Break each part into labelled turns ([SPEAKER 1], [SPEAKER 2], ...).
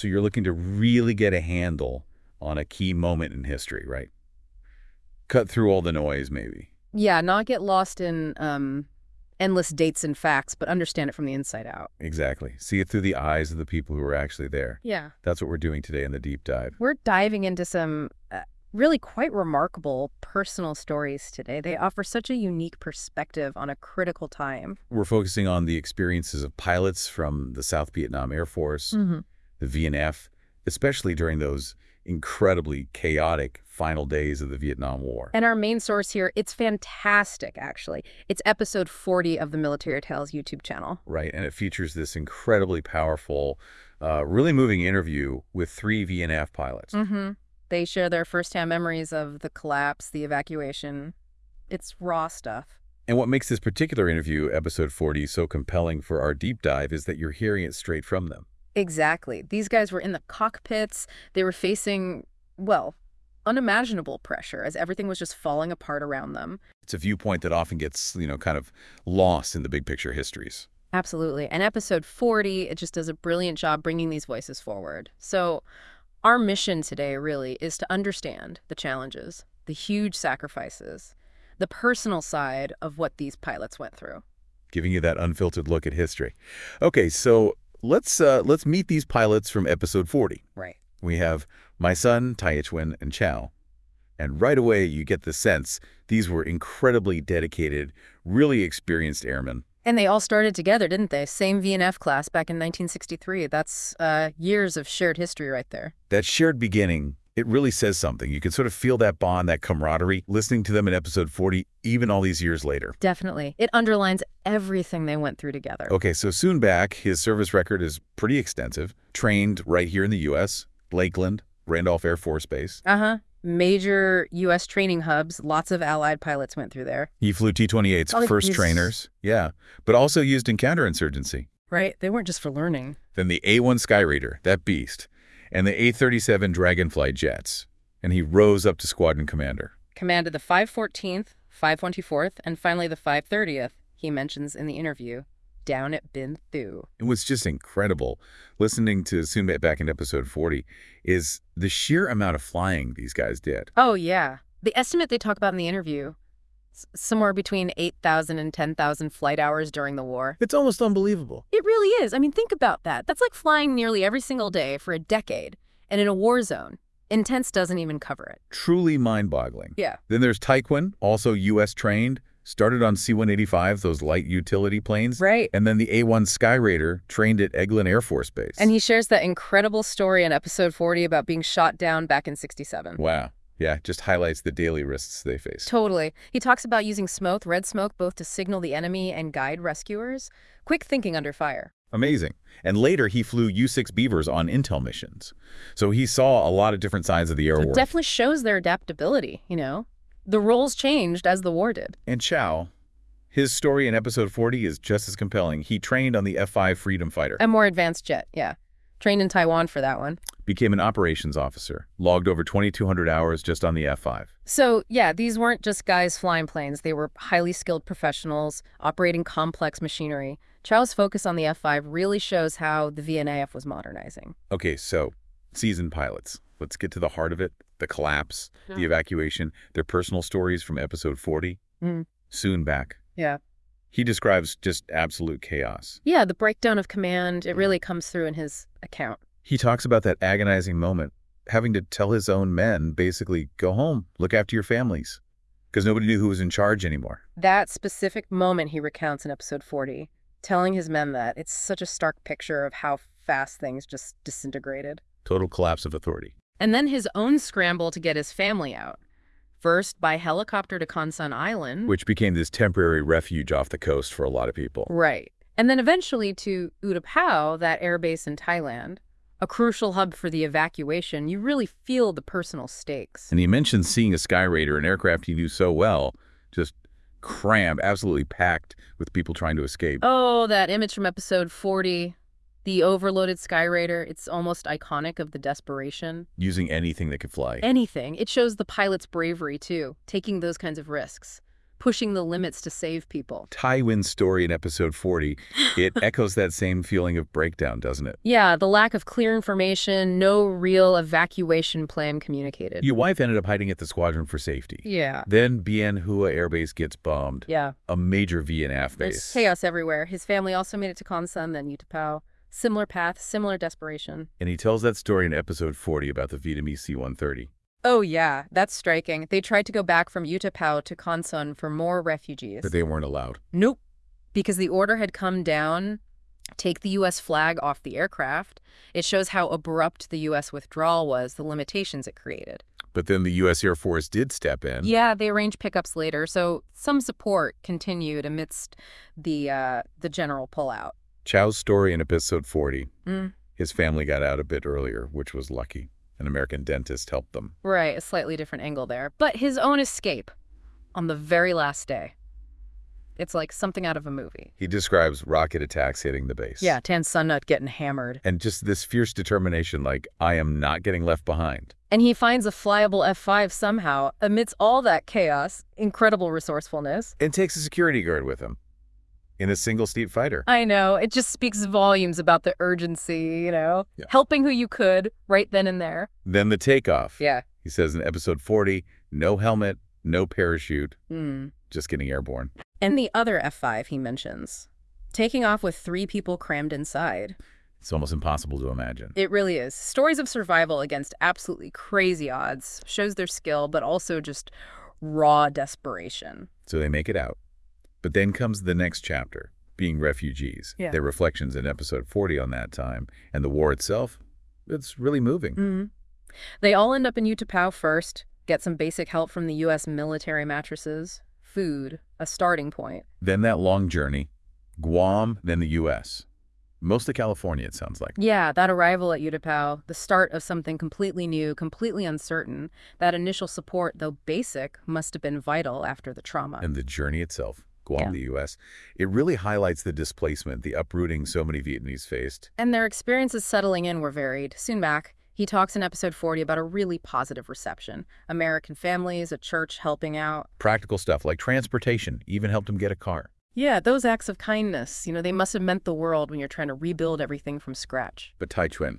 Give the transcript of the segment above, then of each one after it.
[SPEAKER 1] So you're looking to really get a handle on a key moment in history, right? Cut through all the noise, maybe.
[SPEAKER 2] Yeah, not get lost in endless dates and facts, but understand it from the inside out.
[SPEAKER 1] Exactly. See it through the eyes of the people who are actually there.
[SPEAKER 2] Yeah.
[SPEAKER 1] That's what we're doing today in the deep dive.
[SPEAKER 2] We're diving into some really quite remarkable personal stories today. They offer such a unique perspective on a critical time.
[SPEAKER 1] We're focusing on the experiences of pilots from the South Vietnam Air Force, the VNF, especially during those incredibly chaotic final days of the Vietnam War.
[SPEAKER 2] And our main source here, it's fantastic, actually. It's episode 40 of the Military Tales YouTube channel.
[SPEAKER 1] Right, and it features this incredibly powerful, really moving interview with 3 VNF pilots.
[SPEAKER 2] They share their firsthand memories of the collapse, the evacuation. It's raw stuff.
[SPEAKER 1] And what makes this particular interview, episode 40, so compelling for our deep dive is that you're hearing it straight from them.
[SPEAKER 2] Exactly. These guys were in the cockpits. They were facing, well, unimaginable pressure as everything was just falling apart around them.
[SPEAKER 1] It's a viewpoint that often gets, kind of lost in the big picture histories.
[SPEAKER 2] Absolutely. And episode 40, it just does a brilliant job bringing these voices forward. So our mission today really is to understand the challenges, the huge sacrifices, the personal side of what these pilots went through.
[SPEAKER 1] Giving you that unfiltered look at history. Okay, so let's meet these pilots from episode 40.
[SPEAKER 2] Right.
[SPEAKER 1] We have my son, Tai Ich-wen, and Chow. And right away, you get the sense these were incredibly dedicated, really experienced airmen.
[SPEAKER 2] And they all started together, didn't they? Same VNF class back in 1963. That's years of shared history right there.
[SPEAKER 1] That shared beginning, it really says something. You can sort of feel that bond, that camaraderie, listening to them in episode 40, even all these years later.
[SPEAKER 2] Definitely. It underlines everything they went through together.
[SPEAKER 1] Okay, so Soon Bak, his service record is pretty extensive. Trained right here in the U.S., Lakeland, Randolph Air Force Base.
[SPEAKER 2] Major U.S. training hubs. Lots of Allied pilots went through there.
[SPEAKER 1] He flew T-28's first trainers. Yeah, but also used in counterinsurgency.
[SPEAKER 2] Right. They weren't just for learning.
[SPEAKER 1] Then the A-1 Skyraider, that beast, and the A-37 Dragonfly jets. And he rose up to squadron commander.
[SPEAKER 2] Commanded the 514th, 524th, and finally the 530th, he mentions in the interview, down at Binh Thu.
[SPEAKER 1] It was just incredible. Listening to Soon Bak in episode 40 is the sheer amount of flying these guys did.
[SPEAKER 2] Oh, yeah. The estimate they talk about in the interview, somewhere between 8,000 and 10,000 flight hours during the war.
[SPEAKER 1] It's almost unbelievable.
[SPEAKER 2] It really is. I mean, think about that. That's like flying nearly every single day for a decade, and in a war zone. Intense doesn't even cover it.
[SPEAKER 1] Truly mind-boggling.
[SPEAKER 2] Yeah.
[SPEAKER 1] Then there's Tai Ich-wen, also U.S. trained. Started on C-185, those light utility planes.
[SPEAKER 2] Right.
[SPEAKER 1] And then the A-1 Skyraider, trained at Eglin Air Force Base.
[SPEAKER 2] And he shares that incredible story in episode 40 about being shot down back in '67.
[SPEAKER 1] Wow. Yeah, just highlights the daily risks they face.
[SPEAKER 2] Totally. He talks about using smoke, red smoke, both to signal the enemy and guide rescuers. Quick thinking under fire.
[SPEAKER 1] Amazing. And later, he flew U-6 Beavers on intel missions. So he saw a lot of different sides of the air war.
[SPEAKER 2] It definitely shows their adaptability, you know? The roles changed as the war did.
[SPEAKER 1] And Chow, his story in episode 40 is just as compelling. He trained on the F-5 Freedom Fighter.
[SPEAKER 2] A more advanced jet, yeah. Trained in Taiwan for that one.
[SPEAKER 1] Became an operations officer. Logged over 2,200 hours just on the F-5.
[SPEAKER 2] So, yeah, these weren't just guys flying planes. They were highly skilled professionals operating complex machinery. Chow's focus on the F-5 really shows how the VNAF was modernizing.
[SPEAKER 1] Okay, so seasoned pilots. Let's get to the heart of it. The collapse, the evacuation, their personal stories from episode 40. Soon Bak.
[SPEAKER 2] Yeah.
[SPEAKER 1] He describes just absolute chaos.
[SPEAKER 2] Yeah, the breakdown of command, it really comes through in his account.
[SPEAKER 1] He talks about that agonizing moment, having to tell his own men, basically, go home, look after your families, because nobody knew who was in charge anymore.
[SPEAKER 2] That specific moment he recounts in episode 40, telling his men that, it's such a stark picture of how fast things just disintegrated.
[SPEAKER 1] Total collapse of authority.
[SPEAKER 2] And then his own scramble to get his family out. First, by helicopter to Kon Son Island.
[SPEAKER 1] Which became this temporary refuge off the coast for a lot of people.
[SPEAKER 2] Right. And then eventually to Utapao, that airbase in Thailand, a crucial hub for the evacuation. You really feel the personal stakes.
[SPEAKER 1] And he mentioned seeing a Skyraider, an aircraft he knew so well, just crammed, absolutely packed with people trying to escape.
[SPEAKER 2] Oh, that image from episode 40. The overloaded Skyraider, it's almost iconic of the desperation.
[SPEAKER 1] Using anything that could fly.
[SPEAKER 2] Anything. It shows the pilot's bravery, too, taking those kinds of risks. pushing the limits to save people.
[SPEAKER 1] Tywin's story in episode 40, it echoes that same feeling of breakdown, doesn't it?
[SPEAKER 2] Yeah, the lack of clear information, no real evacuation plan communicated.
[SPEAKER 1] Your wife ended up hiding at the squadron for safety.
[SPEAKER 2] Yeah.
[SPEAKER 1] Then Bien Hua Air Base gets bombed.
[SPEAKER 2] Yeah.
[SPEAKER 1] A major VNF base.
[SPEAKER 2] There's chaos everywhere. His family also made it to Consun, then Utapao. Similar path, similar desperation.
[SPEAKER 1] And he tells that story in episode 40 about the Vietnamese C-130.
[SPEAKER 2] Oh, yeah, that's striking. They tried to go back from Utapao to Consun for more refugees.
[SPEAKER 1] But they weren't allowed.
[SPEAKER 2] Nope. Because the order had come down, take the U.S. flag off the aircraft. It shows how abrupt the U.S. withdrawal was, the limitations it created.
[SPEAKER 1] But then the U.S. Air Force did step in.
[SPEAKER 2] Yeah, they arranged pickups later, so some support continued amidst the general pullout.
[SPEAKER 1] Chow's story in episode 40. His family got out a bit earlier, which was lucky. An American dentist helped them.
[SPEAKER 2] Right, a slightly different angle there. But his own escape on the very last day. It's like something out of a movie.
[SPEAKER 1] He describes rocket attacks hitting the base.
[SPEAKER 2] Yeah, Tan Son Nut getting hammered.
[SPEAKER 1] And just this fierce determination, like, I am not getting left behind.
[SPEAKER 2] And he finds a flyable F-5 somehow, amidst all that chaos, incredible resourcefulness.
[SPEAKER 1] And takes a security guard with him in a single seat fighter.
[SPEAKER 2] I know, it just speaks volumes about the urgency,
[SPEAKER 1] Yeah.
[SPEAKER 2] helping who you could right then and there.
[SPEAKER 1] Then the takeoff.
[SPEAKER 2] Yeah.
[SPEAKER 1] He says in episode 40, no helmet, no parachute, just getting airborne.
[SPEAKER 2] And the other F-5 he mentions, taking off with 3 people crammed inside.
[SPEAKER 1] It's almost impossible to imagine.
[SPEAKER 2] It really is. Stories of survival against absolutely crazy odds shows their skill, but also just raw desperation.
[SPEAKER 1] So they make it out. But then comes the next chapter, being refugees.
[SPEAKER 2] Yeah.
[SPEAKER 1] Their reflections in episode 40 on that time. And the war itself, it's really moving.
[SPEAKER 2] They all end up in Utapao first, get some basic help from the U.S. military mattresses, food, a starting point.
[SPEAKER 1] Then that long journey, Guam, then the U.S. Mostly California, it sounds like.
[SPEAKER 2] Yeah, that arrival at Utapao, the start of something completely new, completely uncertain. That initial support, though basic, must have been vital after the trauma.
[SPEAKER 1] And the journey itself, Guam,
[SPEAKER 2] Yeah.
[SPEAKER 1] the U.S., it really highlights the displacement, the uprooting so many Vietnamese faced.
[SPEAKER 2] And their experiences settling in were varied. Soon back, he talks in episode 40 about a really positive reception. American families, a church helping out.
[SPEAKER 1] Practical stuff like transportation even helped him get a car.
[SPEAKER 2] Yeah, those acts of kindness, they must have meant the world when you're trying to rebuild everything from scratch.
[SPEAKER 1] But Tai Chuan,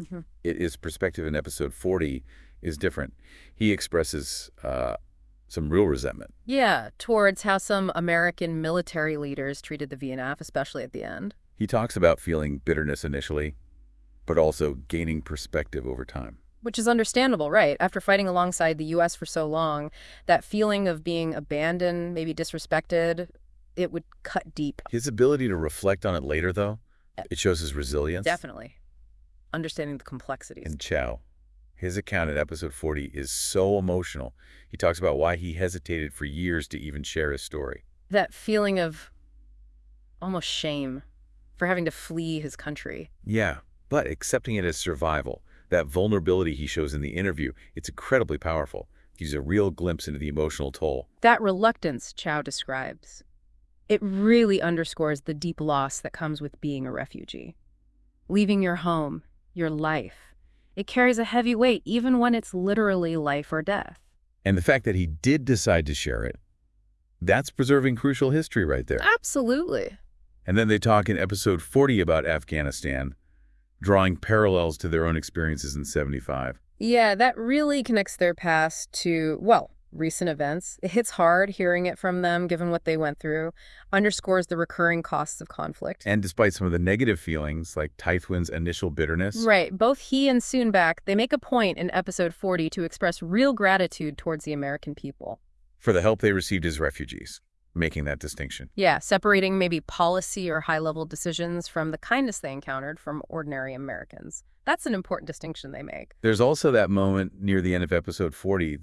[SPEAKER 1] his perspective in episode 40 is different. He expresses some real resentment.
[SPEAKER 2] Yeah, towards how some American military leaders treated the VNF, especially at the end.
[SPEAKER 1] He talks about feeling bitterness initially, but also gaining perspective over time.
[SPEAKER 2] Which is understandable, right? After fighting alongside the U.S. for so long, that feeling of being abandoned, maybe disrespected, it would cut deep.
[SPEAKER 1] His ability to reflect on it later, though, it shows his resilience.
[SPEAKER 2] Definitely. Understanding the complexities.
[SPEAKER 1] And Chow, his account in episode 40 is so emotional. He talks about why he hesitated for years to even share his story.
[SPEAKER 2] That feeling of almost shame for having to flee his country.
[SPEAKER 1] Yeah, but accepting it as survival, that vulnerability he shows in the interview, it's incredibly powerful. Gives a real glimpse into the emotional toll.
[SPEAKER 2] That reluctance Chow describes, it really underscores the deep loss that comes with being a refugee. Leaving your home, your life, it carries a heavy weight even when it's literally life or death.
[SPEAKER 1] And the fact that he did decide to share it, that's preserving crucial history right there.
[SPEAKER 2] Absolutely.
[SPEAKER 1] And then they talk in episode 40 about Afghanistan, drawing parallels to their own experiences in 75.
[SPEAKER 2] Yeah, that really connects their past to, well, recent events. It hits hard hearing it from them, given what they went through, underscores the recurring costs of conflict.
[SPEAKER 1] And despite some of the negative feelings, like Taithwin's initial bitterness.
[SPEAKER 2] Right. Both he and Soonbak, they make a point in episode 40 to express real gratitude towards the American people.
[SPEAKER 1] For the help they received as refugees, making that distinction.
[SPEAKER 2] Yeah, separating maybe policy or high-level decisions from the kindness they encountered from ordinary Americans. That's an important distinction they make.
[SPEAKER 1] There's also that moment near the end of episode 40.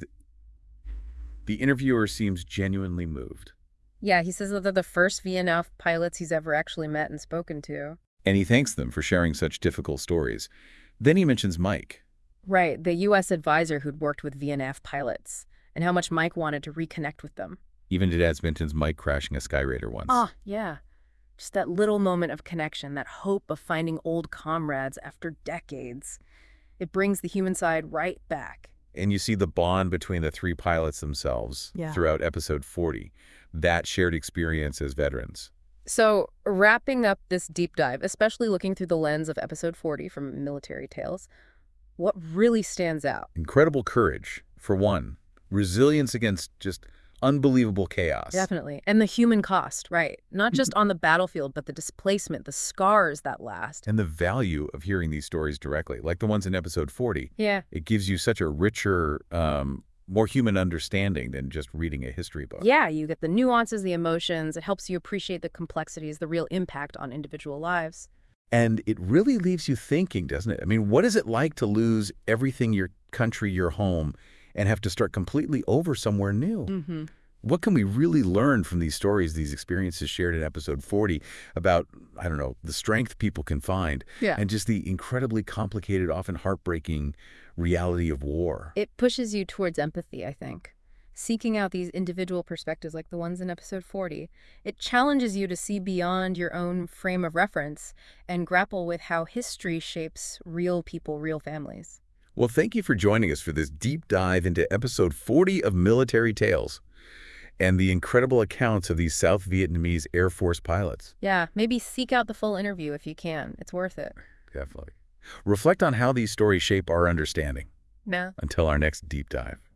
[SPEAKER 1] The interviewer seems genuinely moved.
[SPEAKER 2] Yeah, he says that they're the first VNF pilots he's ever actually met and spoken to.
[SPEAKER 1] And he thanks them for sharing such difficult stories. Then he mentions Mike.
[SPEAKER 2] Right, the U.S. advisor who'd worked with VNF pilots, and how much Mike wanted to reconnect with them.
[SPEAKER 1] Even Dad's mentions Mike crashing a Skyraider once.
[SPEAKER 2] Yeah. Just that little moment of connection, that hope of finding old comrades after decades. It brings the human side right back.
[SPEAKER 1] And you see the bond between the 3 pilots themselves throughout episode 40. that shared experience as veterans.
[SPEAKER 2] So, wrapping up this deep dive, especially looking through the lens of episode 40 from Military Tales, what really stands out?
[SPEAKER 1] Incredible courage, for one. Resilience against just unbelievable chaos.
[SPEAKER 2] Definitely. And the human cost, right? Not just on the battlefield, but the displacement, the scars that last.
[SPEAKER 1] And the value of hearing these stories directly, like the ones in episode 40.
[SPEAKER 2] Yeah.
[SPEAKER 1] It gives you such a richer, more human understanding than just reading a history book.
[SPEAKER 2] Yeah, you get the nuances, the emotions. It helps you appreciate the complexities, the real impact on individual lives.
[SPEAKER 1] And it really leaves you thinking, doesn't it? I mean, what is it like to lose everything, your country, your home, and have to start completely over somewhere new?
[SPEAKER 2] Mm-hmm.
[SPEAKER 1] What can we really learn from these stories, these experiences shared in episode 40 about, I don't know, the strength people can find and just the incredibly complicated, often heartbreaking reality of war?
[SPEAKER 2] It pushes you towards empathy, I think. Seeking out these individual perspectives like the ones in episode 40, it challenges you to see beyond your own frame of reference and grapple with how history shapes real people, real families.
[SPEAKER 1] Well, thank you for joining us for this deep dive into episode 40 of Military Tales and the incredible accounts of these South Vietnamese Air Force pilots.
[SPEAKER 2] Yeah, maybe seek out the full interview if you can. It's worth it.
[SPEAKER 1] Definitely. Reflect on how these stories shape our understanding.
[SPEAKER 2] Yeah.
[SPEAKER 1] Until our next deep dive.